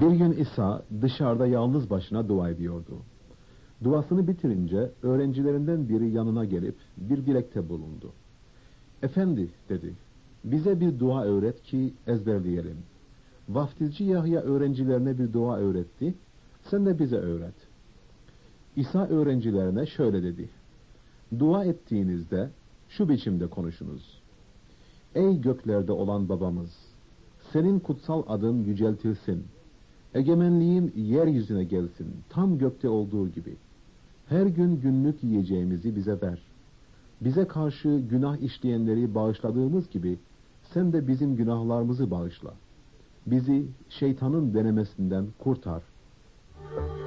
Bir gün İsa dışarıda yalnız başına dua ediyordu. Duasını bitirince öğrencilerinden biri yanına gelip bir dilekte bulundu. "Efendi," dedi, "bize bir dua öğret ki ezberleyelim. Vaftizci Yahya öğrencilerine bir dua öğretti, sen de bize öğret." İsa öğrencilerine şöyle dedi: "Dua ettiğinizde şu biçimde konuşunuz. Ey göklerde olan babamız, senin kutsal adın yüceltilsin. Egemenliğin yeryüzüne gelsin, tam gökte olduğu gibi. Her gün günlük yiyeceğimizi bize ver. Bize karşı günah işleyenleri bağışladığımız gibi, sen de bizim günahlarımızı bağışla. Bizi şeytanın denemesinden kurtar."